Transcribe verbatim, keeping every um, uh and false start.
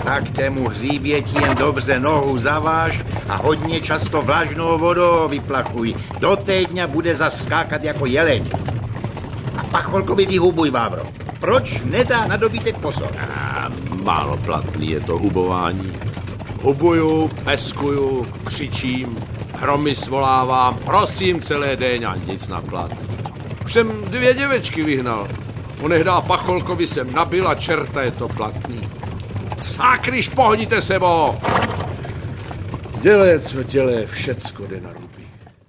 Tak tému hříběti jen dobře nohu zaváž a hodně často vlažnou vodou vyplachuj. Do týdňa bude zaskákat jako jeleň. A Pacholkovi vyhubuj, Vávro. Proč nedá na dobytek pozor? A málo platný je to hubování. Hubuju, peskuju, křičím, hromy svolávám, prosím celé den a nic na plat. Už jsem dvě děvečky vyhnal. Onehdá Pacholkovi jsem nabil a čerta je to platný. Sákryš, pohníte sebou! Dělej, co dělej, všecko jde na ruku.